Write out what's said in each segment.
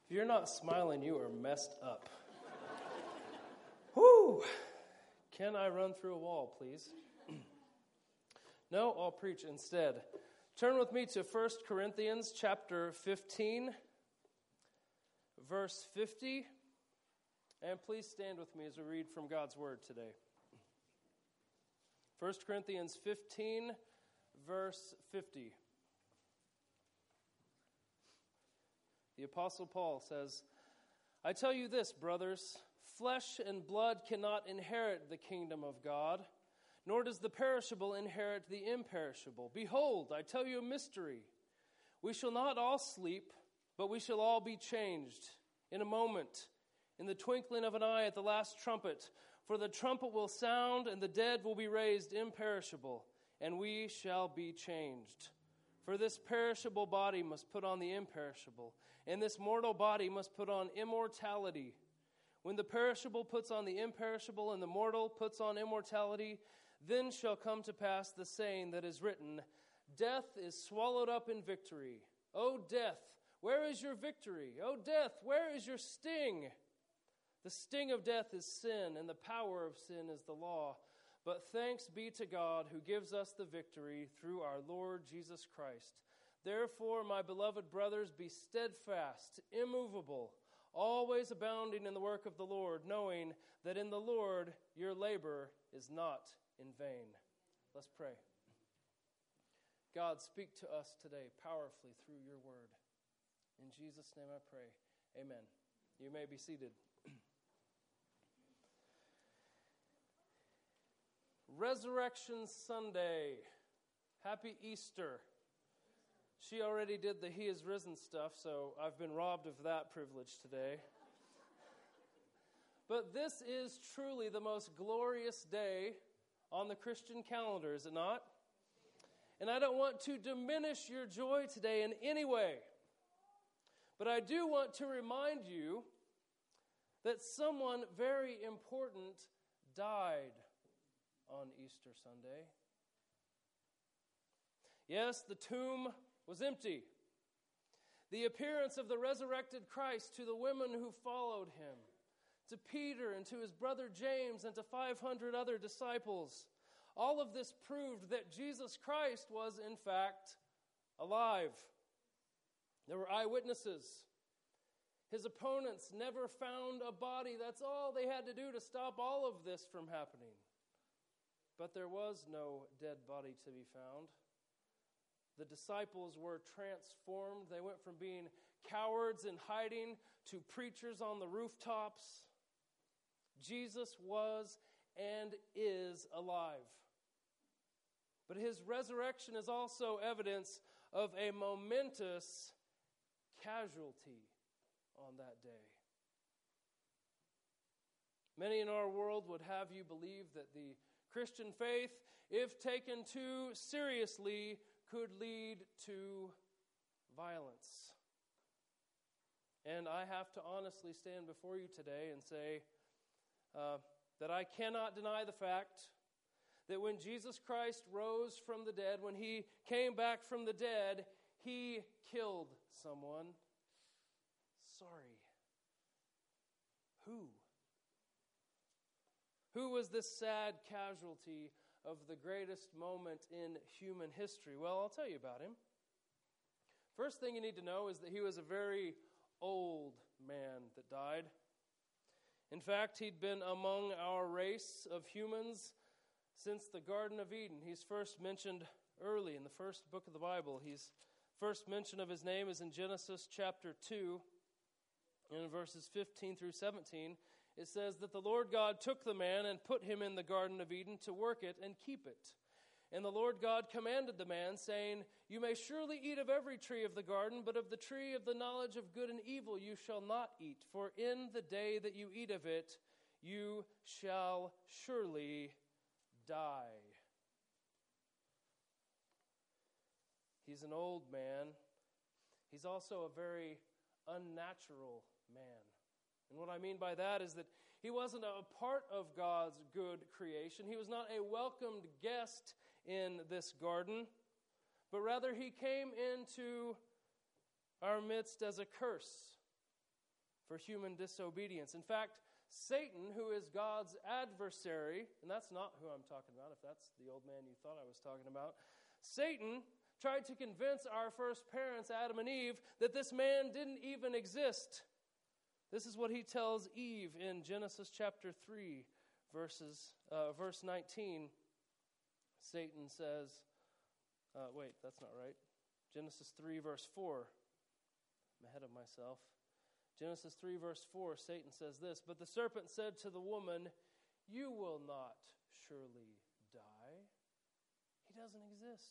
If you're not smiling, you are messed up. Whoo! Can I run through a wall, please? No, I'll preach instead. Turn with me to 1 Corinthians chapter 15, verse 50. And please stand with me as we read from God's Word today. 1 Corinthians 15, verse 50. The Apostle Paul says, I tell you this, brothers, flesh and blood cannot inherit the kingdom of God, nor does the perishable inherit the imperishable. Behold, I tell you a mystery. We shall not all sleep, but we shall all be changed in a moment, in the twinkling of an eye at the last trumpet. For the trumpet will sound, and the dead will be raised imperishable, and we shall be changed. For this perishable body must put on the imperishable, and this mortal body must put on immortality. When the perishable puts on the imperishable, and the mortal puts on immortality, then shall come to pass the saying that is written, Death is swallowed up in victory. O death, where is your victory? O death, where is your sting? The sting of death is sin, and the power of sin is the law. But thanks be to God who gives us the victory through our Lord Jesus Christ. Therefore, my beloved brothers, be steadfast, immovable, always abounding in the work of the Lord, knowing that in the Lord your labor is not in vain. Let's pray. God, speak to us today powerfully through your word. In Jesus' name I pray. Amen. You may be seated. Resurrection Sunday. Happy Easter. She already did the He is risen stuff, so I've been robbed of that privilege today. But this is truly the most glorious day on the Christian calendar, is it not? And I don't want to diminish your joy today in any way. But I do want to remind you that someone very important died on Easter Sunday. Yes, the tomb was empty. The appearance of the resurrected Christ to the women who followed him, to Peter and to his brother James and to 500 other disciples, all of this proved that Jesus Christ was in fact alive. There were eyewitnesses. His opponents never found a body. That's all they had to do to stop all of this from happening. But there was no dead body to be found. The disciples were transformed. They went from being cowards in hiding to preachers on the rooftops. Jesus was and is alive. But his resurrection is also evidence of a momentous casualty on that day. Many in our world would have you believe that the Christian faith, if taken too seriously, could lead to violence. And I have to honestly stand before you today and say that I cannot deny the fact that when Jesus Christ rose from the dead, when he came back from the dead, he killed someone. Sorry. Who? Who was this sad casualty of the greatest moment in human history? Well, I'll tell you about him. First thing you need to know is that he was a very old man that died. In fact, he'd been among our race of humans since the Garden of Eden. He's first mentioned early in the first book of the Bible. First mention of his name is in Genesis chapter 2, in verses 15 through 17. It says that the Lord God took the man and put him in the Garden of Eden to work it and keep it. And the Lord God commanded the man, saying, You may surely eat of every tree of the garden, but of the tree of the knowledge of good and evil you shall not eat. For in the day that you eat of it, you shall surely die. He's an old man. He's also a very unnatural man. And what I mean by that is that he wasn't a part of God's good creation. He was not a welcomed guest in this garden, but rather he came into our midst as a curse. for human disobedience. In fact, Satan, who is God's adversary, and that's not who I'm talking about, if that's the old man you thought I was talking about, Satan tried to convince our first parents, Adam and Eve, that this man didn't even exist. This is what he tells Eve in Genesis chapter 3, verse 19. Satan says, that's not right. Genesis 3, verse 4. I'm ahead of myself. Genesis 3, verse 4, Satan says this, "But the serpent said to the woman, 'You will not surely die.'" He doesn't exist.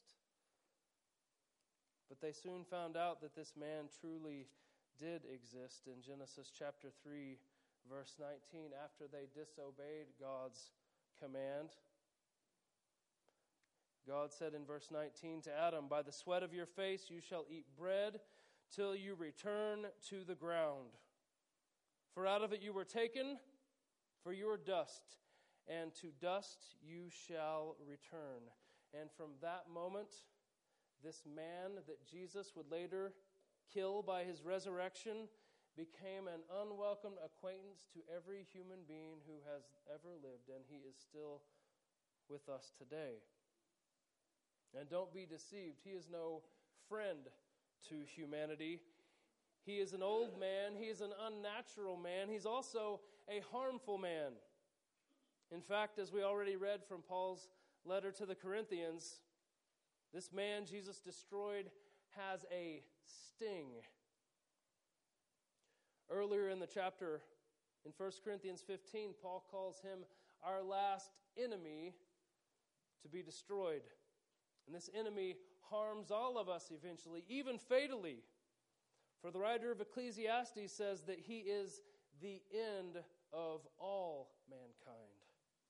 But they soon found out that this man truly did exist in Genesis chapter 3, verse 19, after they disobeyed God's command. God said in verse 19 to Adam, "By the sweat of your face you shall eat bread till you return to the ground. For out of it you were taken, for you are dust, and to dust you shall return." And from that moment, this man that Jesus would later kill by his resurrection became an unwelcome acquaintance to every human being who has ever lived, and he is still with us today. And don't be deceived, he is no friend to humanity. He is an old man, he is an unnatural man, he's also a harmful man. In fact, as we already read from Paul's letter to the Corinthians, this man Jesus destroyed has a sting. Earlier in the chapter, in 1 Corinthians 15, Paul calls him our last enemy to be destroyed. And this enemy harms all of us eventually, even fatally. For the writer of Ecclesiastes says that he is the end of all mankind.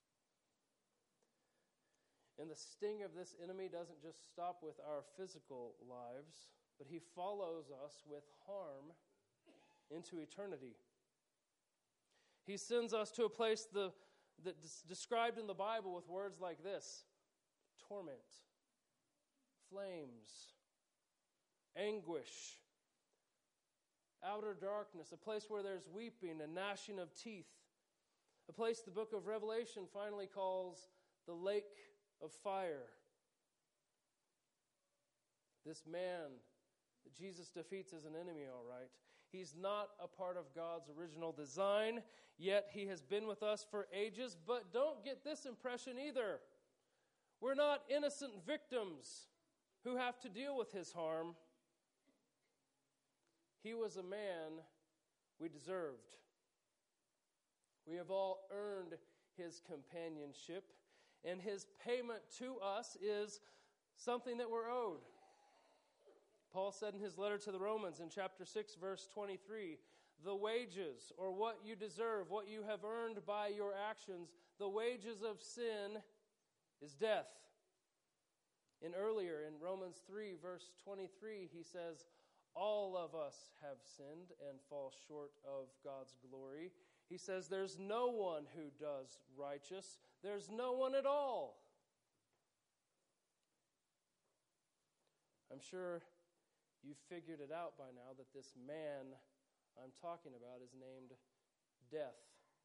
And the sting of this enemy doesn't just stop with our physical lives, but he follows us with harm into eternity. He sends us to a place that's described in the Bible with words like this: torment, flames, anguish, outer darkness, a place where there's weeping and gnashing of teeth, a place the book of Revelation finally calls the lake of fire. This man that Jesus defeats is an enemy, all right. He's not a part of God's original design, yet he has been with us for ages. But don't get this impression either. We're not innocent victims who have to deal with his harm. He was a man we deserved. We have all earned his companionship, and his payment to us is something that we're owed. Paul said in his letter to the Romans in chapter 6, verse 23, "The wages, or what you deserve, what you have earned by your actions, the wages of sin is death." And earlier in Romans 3, verse 23, he says, "All of us have sinned and fall short of God's glory." He says, "There's no one who does righteous. There's no one at all." I'm sure you've figured it out by now that this man I'm talking about is named Death.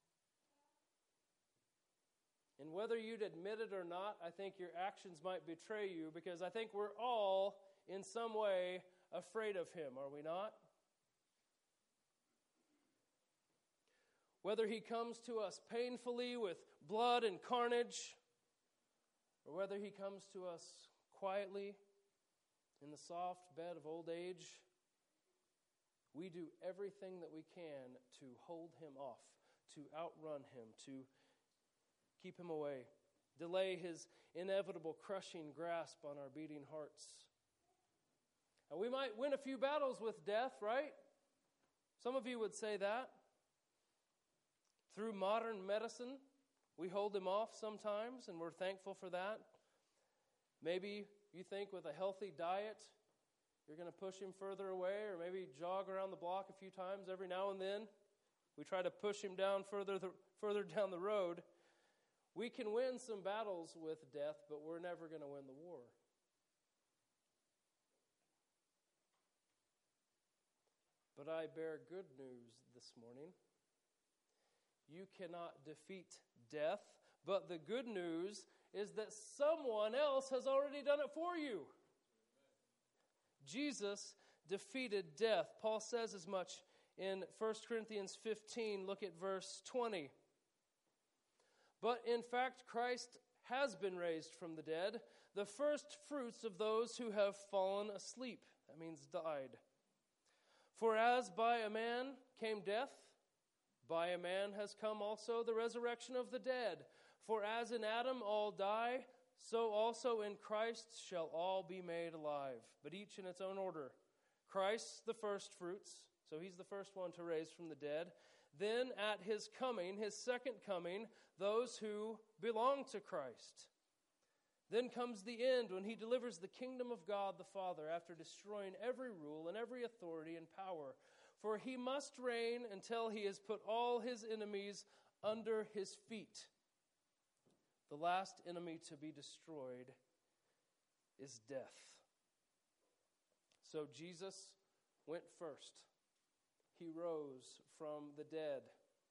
And whether you'd admit it or not, I think your actions might betray you, because I think we're all, in some way, afraid of him, are we not? Whether he comes to us painfully with blood and carnage, or whether he comes to us quietly in the soft bed of old age, we do everything that we can to hold him off, to outrun him, to keep him away, delay his inevitable crushing grasp on our beating hearts. And we might win a few battles with death, right? Some of you would say that. Through modern medicine, we hold him off sometimes, and we're thankful for that. Maybe you think with a healthy diet, you're going to push him further away, or maybe jog around the block a few times every now and then. We try to push him down further down the road. We can win some battles with death, but we're never going to win the war. But I bear good news this morning. You cannot defeat death, but the good news is that someone else has already done it for you. Jesus defeated death. Paul says as much in 1 Corinthians 15. Look at verse 20. But in fact, Christ has been raised from the dead, the first fruits of those who have fallen asleep. That means died. For as by a man came death, by a man has come also the resurrection of the dead. For as in Adam all die, so also in Christ shall all be made alive, but each in its own order. Christ the first fruits, so he's the first one to raise from the dead. Then at his coming, his second coming, those who belong to Christ. Then comes the end when he delivers the kingdom of God the Father after destroying every rule and every authority and power. For he must reign until he has put all his enemies under his feet. The last enemy to be destroyed is death. So Jesus went first. He rose from the dead.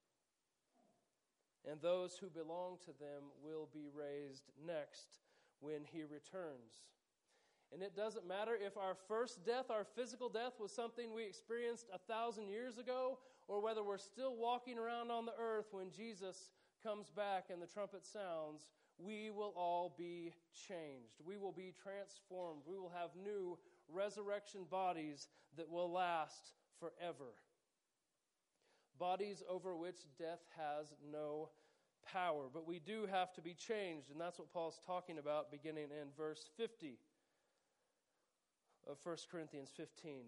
And those who belong to them will be raised next when he returns. And it doesn't matter if our first death, our physical death, was something we experienced 1,000 years ago, or whether we're still walking around on the earth when Jesus comes back and the trumpet sounds, we will all be changed. We will be transformed. We will have new resurrection bodies that will last forever. Bodies over which death has no power. But we do have to be changed, and that's what Paul's talking about beginning in verse 50 of 1 Corinthians 15.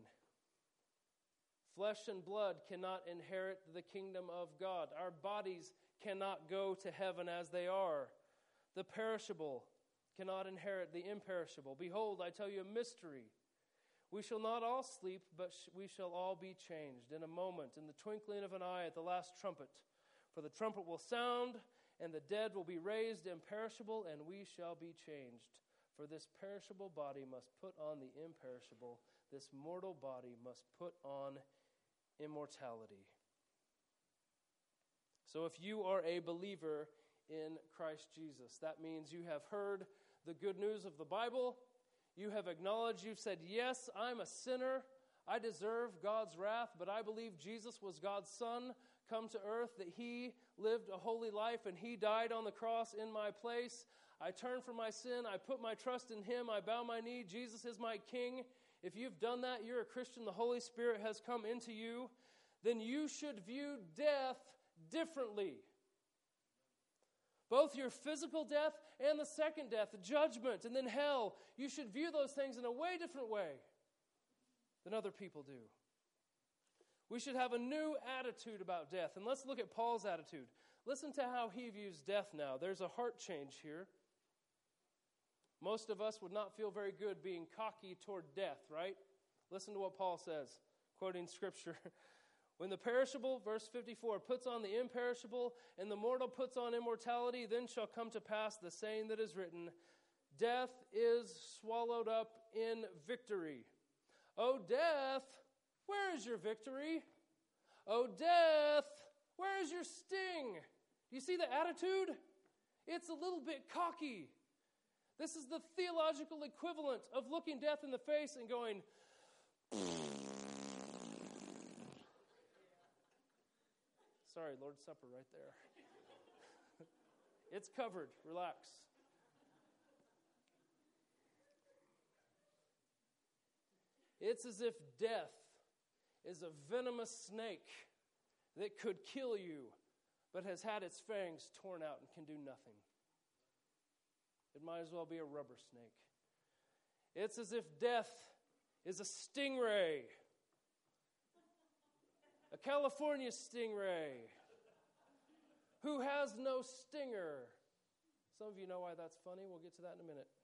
Flesh and blood cannot inherit the kingdom of God. Our bodies cannot go to heaven as they are. The perishable cannot inherit the imperishable. Behold, I tell you a mystery. We shall not all sleep, but we shall all be changed in a moment, in the twinkling of an eye at the last trumpet. For the trumpet will sound, and the dead will be raised imperishable, and we shall be changed. For this perishable body must put on the imperishable. This mortal body must put on immortality. So if you are a believer in Christ Jesus, that means you have heard the good news of the Bible. You have acknowledged, you've said, yes, I'm a sinner. I deserve God's wrath, but I believe Jesus was God's Son, come to earth, that he lived a holy life and he died on the cross in my place. I turn from my sin. I put my trust in him. I bow my knee. Jesus is my King. If you've done that, you're a Christian. The Holy Spirit has come into you. Then you should view death differently. Both your physical death and the second death, the judgment, and then hell. You should view those things in a way different way than other people do. We should have a new attitude about death. And let's look at Paul's attitude. Listen to how he views death now. There's a heart change here. Most of us would not feel very good being cocky toward death, right? Listen to what Paul says, quoting Scripture. When the perishable, verse 54, puts on the imperishable, and the mortal puts on immortality, then shall come to pass the saying that is written, death is swallowed up in victory. O death, where is your victory? O death, where is your sting? Do you see the attitude? It's a little bit cocky. This is the theological equivalent of looking death in the face and going, sorry, Lord's Supper right there. It's covered. Relax. It's as if death is a venomous snake that could kill you, but has had its fangs torn out and can do nothing. It might as well be a rubber snake. It's as if death is a stingray, a California stingray, who has no stinger. Some of you know why that's funny. We'll get to that in a minute.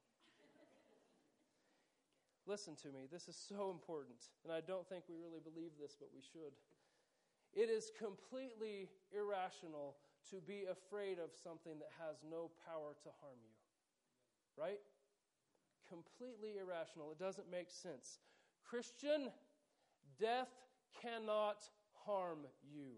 Listen to me. This is so important, and I don't think we really believe this, but we should. It is completely irrational to be afraid of something that has no power to harm you. Right? Completely irrational. It doesn't make sense. Christian, death cannot harm you.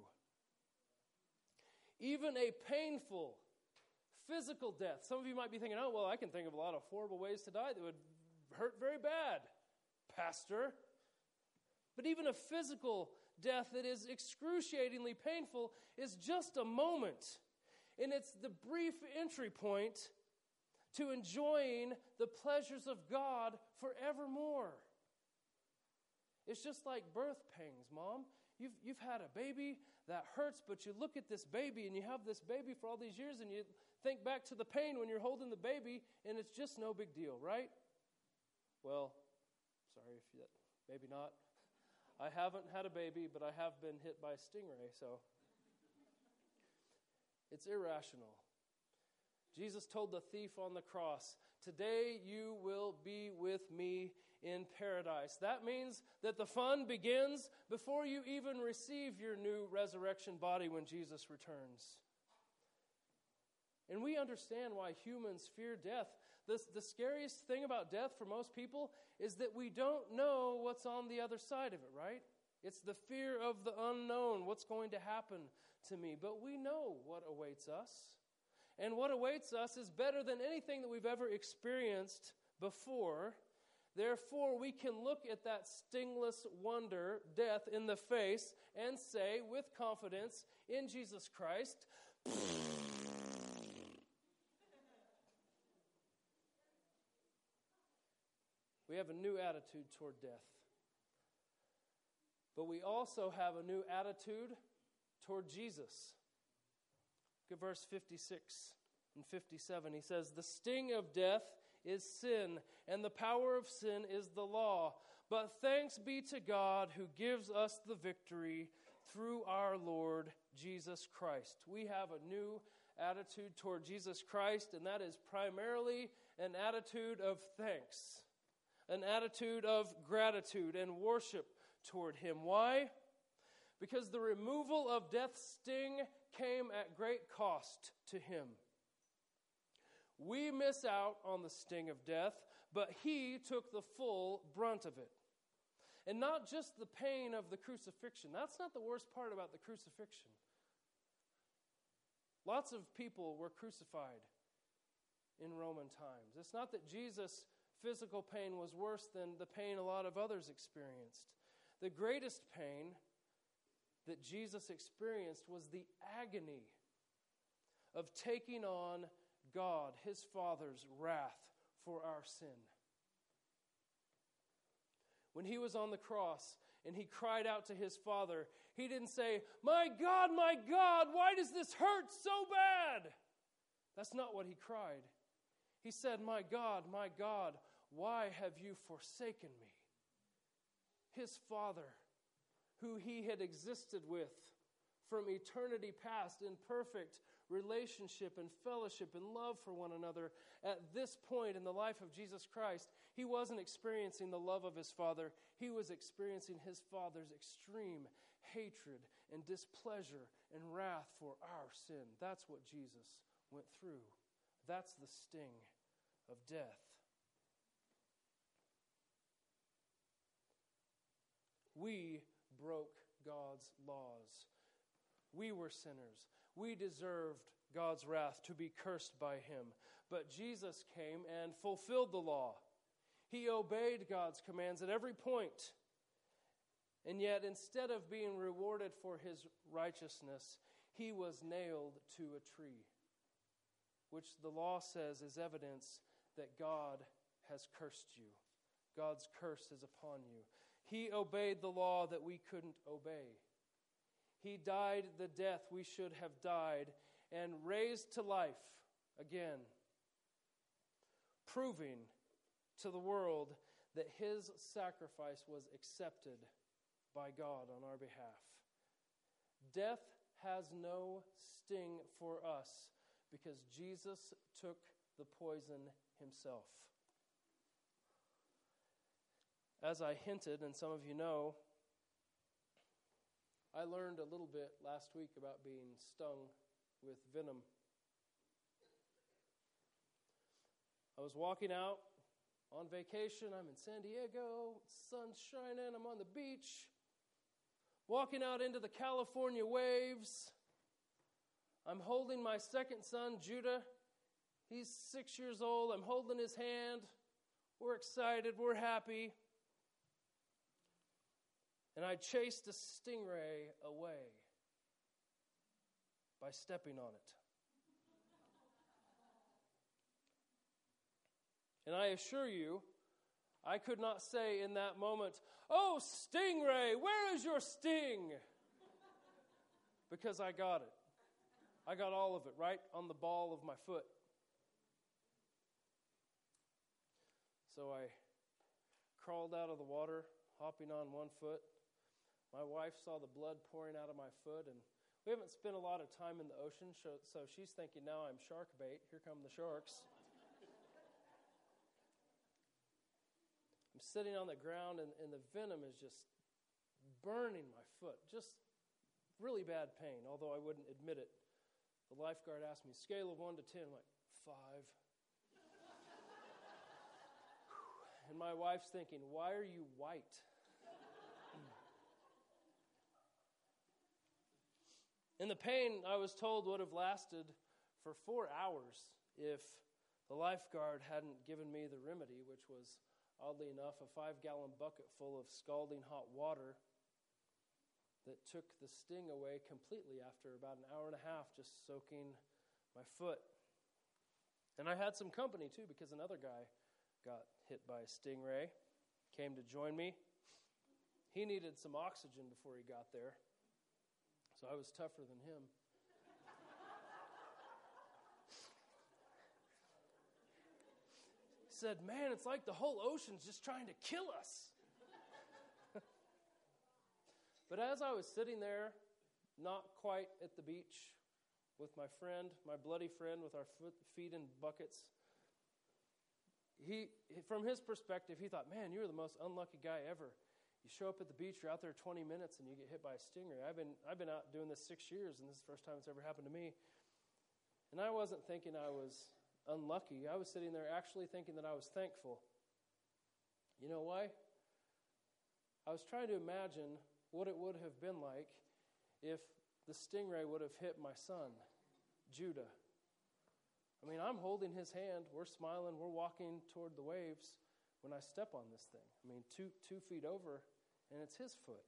Even a painful physical death. Some of you might be thinking, oh, well, I can think of a lot of horrible ways to die that would hurt very bad, Pastor. But even a physical death that is excruciatingly painful is just a moment. And it's the brief entry point to enjoying the pleasures of God forevermore. It's just like birth pangs, Mom. You've had a baby that hurts, but you look at this baby and you have this baby for all these years and you think back to the pain when you're holding the baby and it's just no big deal, right? Well, sorry if you, maybe not. I haven't had a baby, but I have been hit by a stingray, so it's irrational. Jesus told the thief on the cross, "Today you will be with me in paradise." That means that the fun begins before you even receive your new resurrection body when Jesus returns. And we understand why humans fear death. The scariest thing about death for most people is that we don't know what's on the other side of it, right? It's the fear of the unknown, what's going to happen to me. But we know what awaits us. And what awaits us is better than anything that we've ever experienced before. Therefore, we can look at that stingless wonder, death, in the face and say with confidence, in Jesus Christ, we have a new attitude toward death. But we also have a new attitude toward Jesus. Look at verse 56 and 57. He says, "The sting of death is sin, and the power of sin is the law. But thanks be to God who gives us the victory through our Lord Jesus Christ." We have a new attitude toward Jesus Christ, and that is primarily an attitude of thanks, an attitude of gratitude and worship toward Him. Why? Because the removal of death's sting came at great cost to Him. We miss out on the sting of death, but He took the full brunt of it. And not just the pain of the crucifixion. That's not the worst part about the crucifixion. Lots of people were crucified in Roman times. It's not that Jesus' physical pain was worse than the pain a lot of others experienced. The greatest pain that Jesus experienced was the agony of taking on God, His Father's wrath for our sin. When He was on the cross and He cried out to His Father, He didn't say, my God, why does this hurt so bad?" That's not what He cried. He said, my God, why have you forsaken me?" His Father, who He had existed with from eternity past in perfect relationship and fellowship and love for one another, at this point in the life of Jesus Christ, He wasn't experiencing the love of His Father. He was experiencing His Father's extreme hatred and displeasure and wrath for our sin. That's what Jesus went through. That's the sting of death. We broke God's laws. We were sinners. We deserved God's wrath, to be cursed by Him. But Jesus came and fulfilled the law. He obeyed God's commands at every point. And yet, instead of being rewarded for His righteousness, He was nailed to a tree, which the law says is evidence that God has cursed you. God's curse is upon you. He obeyed the law that we couldn't obey. He died the death we should have died and raised to life again, proving to the world that His sacrifice was accepted by God on our behalf. Death has no sting for us because Jesus took the poison Himself. As I hinted, and some of you know, I learned a little bit last week about being stung with venom. I was walking out on vacation. I'm in San Diego. Sun's shining. I'm on the beach. walking out into the California waves. I'm holding my second son, Judah. He's 6 years old. I'm holding his hand. We're excited. We're happy. And I chased a stingray away by stepping on it. And I assure you, I could not say in that moment, "Oh, stingray, where is your sting?" Because I got it. I got all of it right on the ball of my foot. So I crawled out of the water, hopping on one foot. My wife saw the blood pouring out of my foot, and we haven't spent a lot of time in the ocean, so she's thinking now I'm shark bait. Here come the sharks. I'm sitting on the ground, and the venom is just burning my foot. Just really bad pain, although I wouldn't admit it. The lifeguard asked me, scale of 1 to 10. I'm like, 5. And my wife's thinking, why are you white? And the pain, I was told, would have lasted for 4 hours if the lifeguard hadn't given me the remedy, which was, oddly enough, a 5-gallon bucket full of scalding hot water that took the sting away completely after about an hour and a half just soaking my foot. And I had some company, too, because another guy got hit by a stingray, came to join me. He needed some oxygen before he got there, so I was tougher than him. He said, "Man, it's like the whole ocean's just trying to kill us." But as I was sitting there, not quite at the beach, with my friend, my bloody friend, with our feet in buckets, from his perspective, he thought, "Man, you're the most unlucky guy ever. You show up at the beach, you're out there 20 minutes, and you get hit by a stingray." I've been out doing this 6 years, and this is the first time it's ever happened to me. And I wasn't thinking I was unlucky. I was sitting there actually thinking that I was thankful. You know why? I was trying to imagine what it would have been like if the stingray would have hit my son, Judah. I mean, I'm holding his hand, we're smiling, we're walking toward the waves when I step on this thing. I mean, two feet over, and it's his foot.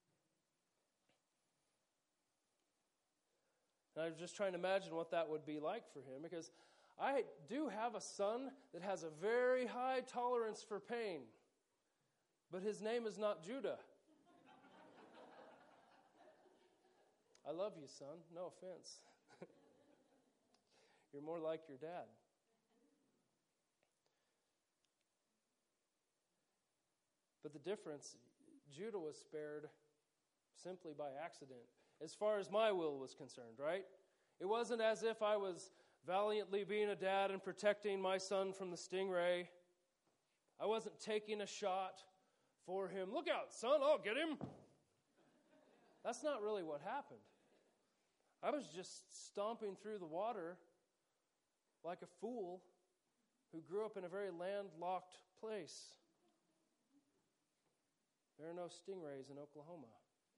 And I was just trying to imagine what that would be like for him, because I do have a son that has a very high tolerance for pain, but his name is not Judah. I love you, son. No offense. You're more like your dad. But the difference, Judah was spared simply by accident, as far as my will was concerned, right? It wasn't as if I was valiantly being a dad and protecting my son from the stingray. I wasn't taking a shot for him. "Look out, son, I'll get him." That's not really what happened. I was just stomping through the water like a fool who grew up in a very landlocked place. There are no stingrays in Oklahoma.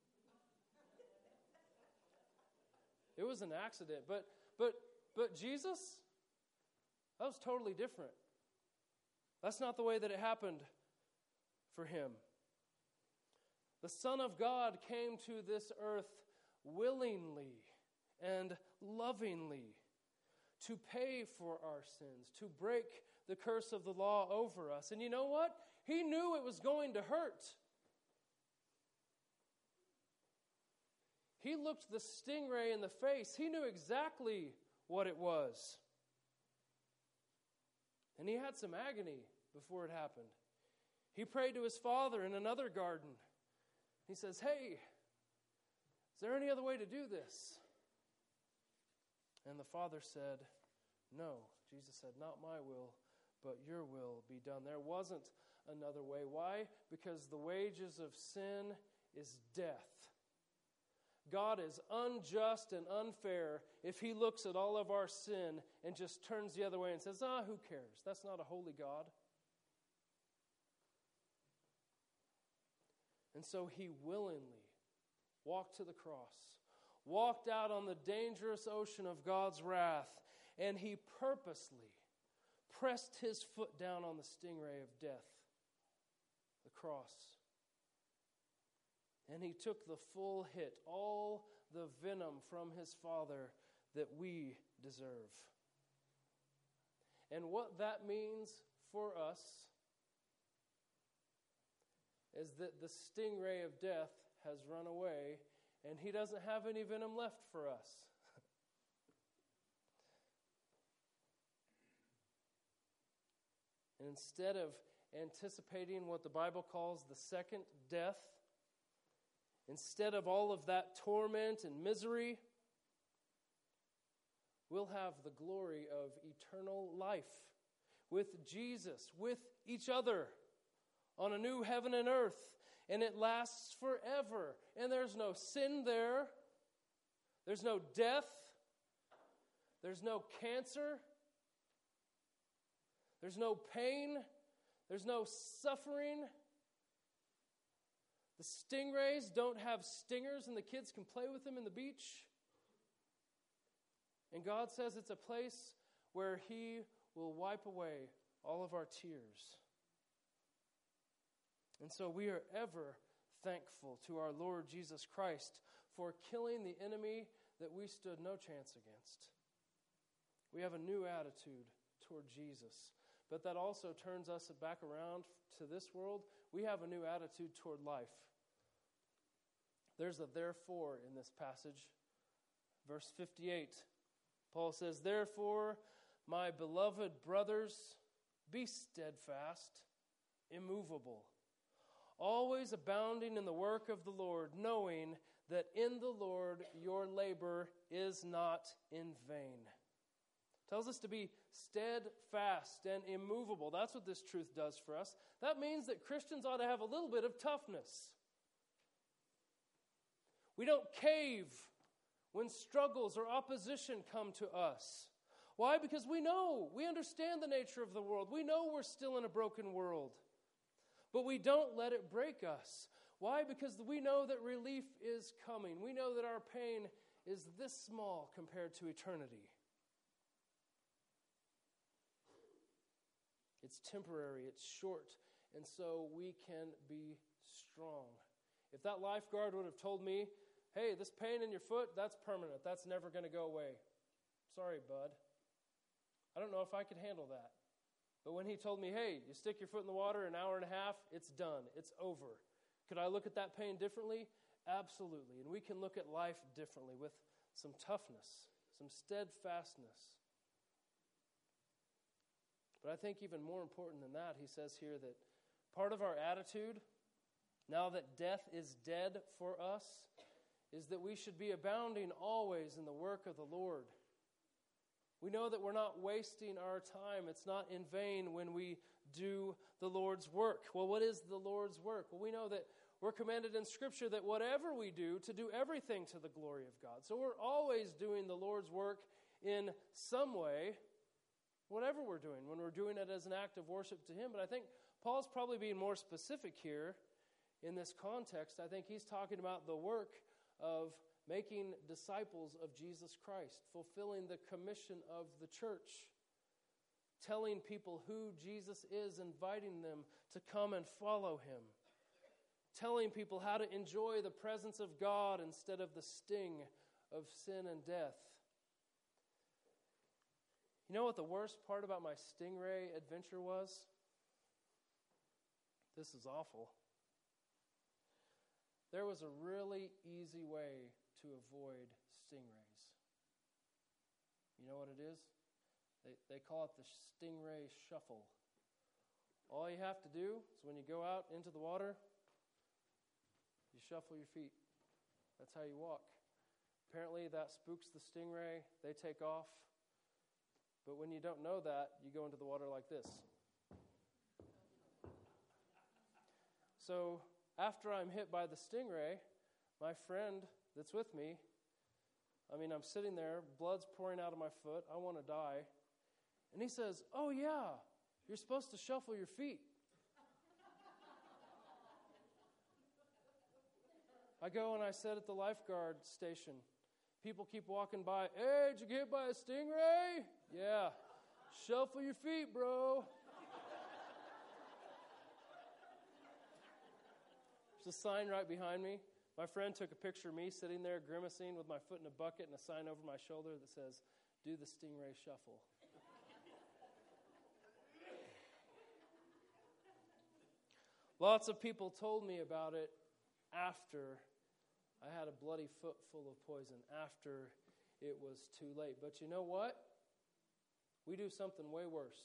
It was an accident, but Jesus, that was totally different. That's not the way that it happened for him. The Son of God came to this earth willingly and lovingly to pay for our sins, to break the curse of the law over us. And you know what? He knew it was going to hurt. He looked the stingray in the face. He knew exactly what it was. And he had some agony before it happened. He prayed to his Father in another garden. He says, "Hey, is there any other way to do this?" And the Father said, "No." Jesus said, "Not my will, but your will be done." There wasn't another way. Why? Because the wages of sin is death. God is unjust and unfair if he looks at all of our sin and just turns the other way and says, who cares? That's not a holy God. And so he willingly walked to the cross, walked out on the dangerous ocean of God's wrath, and he purposely pressed his foot down on the stingray of death, the cross. And he took the full hit, all the venom from his Father that we deserve. And what that means for us is that the stingray of death has run away, and he doesn't have any venom left for us. And instead of anticipating what the Bible calls the second death, instead of all of that torment and misery, we'll have the glory of eternal life with Jesus, with each other, on a new heaven and earth. And it lasts forever. And there's no sin there. There's no death. There's no cancer. There's no pain. There's no suffering. The stingrays don't have stingers and the kids can play with them in the beach. And God says it's a place where He will wipe away all of our tears. And so we are ever thankful to our Lord Jesus Christ for killing the enemy that we stood no chance against. We have a new attitude toward Jesus. But that also turns us back around to this world. We have a new attitude toward life. There's a therefore in this passage. Verse 58, Paul says, "Therefore, my beloved brothers, be steadfast, immovable, always abounding in the work of the Lord, knowing that in the Lord your labor is not in vain." Tells us to be steadfast and immovable. That's what this truth does for us. That means that Christians ought to have a little bit of toughness. We don't cave when struggles or opposition come to us. Why? Because we understand the nature of the world. We know we're still in a broken world. But we don't let it break us. Why? Because we know that relief is coming. We know that our pain is this small compared to eternity. It's temporary, it's short, and so we can be strong. If that lifeguard would have told me, "Hey, this pain in your foot, that's permanent. That's never going to go away. Sorry, bud. I don't know if I could handle that." But when he told me, "Hey, you stick your foot in the water, an hour and a half, it's done. It's over." Could I look at that pain differently? Absolutely. And we can look at life differently with some toughness, some steadfastness. But I think even more important than that, he says here that part of our attitude, now that death is dead for us, is that we should be abounding always in the work of the Lord. We know that we're not wasting our time. It's not in vain when we do the Lord's work. Well, what is the Lord's work? Well, we know that we're commanded in Scripture that whatever we do, to do everything to the glory of God. So we're always doing the Lord's work in some way, whatever we're doing, when we're doing it as an act of worship to Him. But I think Paul's probably being more specific here in this context. I think he's talking about the work of making disciples of Jesus Christ, fulfilling the commission of the church, telling people who Jesus is, inviting them to come and follow Him, telling people how to enjoy the presence of God instead of the sting of sin and death. You know what the worst part about my stingray adventure was? This is awful. There was a really easy way to avoid stingrays. You know what it is? They call it the stingray shuffle. All you have to do is when you go out into the water, you shuffle your feet. That's how you walk. Apparently that spooks the stingray. They take off. But when you don't know that, you go into the water like this. So after I'm hit by the stingray, my friend that's with me, I'm sitting there, blood's pouring out of my foot, I want to die. And he says, "Oh yeah, you're supposed to shuffle your feet." I go and I sit at the lifeguard station. People keep walking by. Hey, did you get hit by a stingray? Yeah. Shuffle your feet, bro. There's a sign right behind me. My friend took a picture of me sitting there grimacing with my foot in a bucket and a sign over my shoulder that says, "Do the stingray shuffle." Lots of people told me about it after I had a bloody foot full of poison, after it was too late. But you know what? We do something way worse.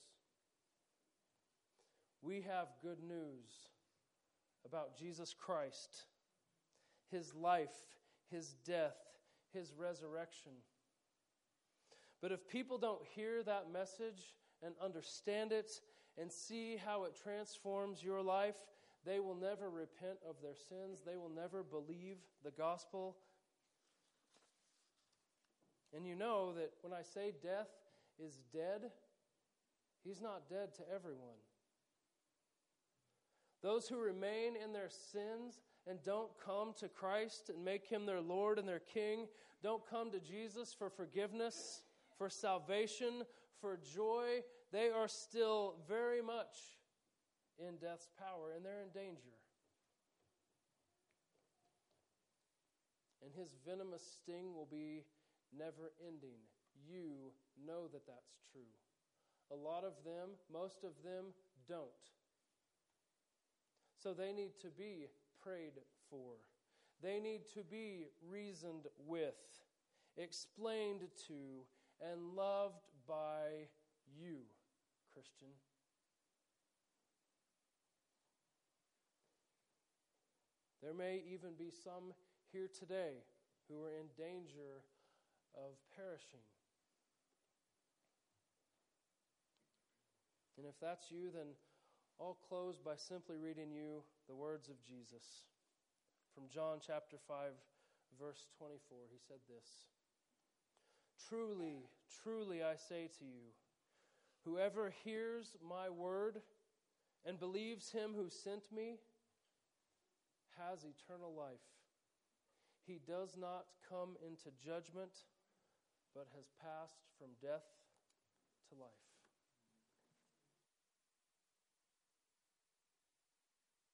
We have good news about Jesus Christ, His life, His death, His resurrection. But if people don't hear that message and understand it and see how it transforms your life, they will never repent of their sins. They will never believe the gospel. And you know that when I say death is dead, He's not dead to everyone. Those who remain in their sins and don't come to Christ and make Him their Lord and their King, don't come to Jesus for forgiveness, for salvation, for joy, they are still very much in death's power, and they're in danger. And His venomous sting will be never ending. You know that that's true. A lot of them, most of them, don't. So they need to be prayed for. They need to be reasoned with, explained to, and loved by you, Christian. There may even be some here today who are in danger of perishing. And if that's you, then I'll close by simply reading you the words of Jesus. From John chapter 5, verse 24, He said this, "Truly, truly I say to you, whoever hears my word and believes Him who sent me has eternal life. He does not come into judgment, but has passed from death to life."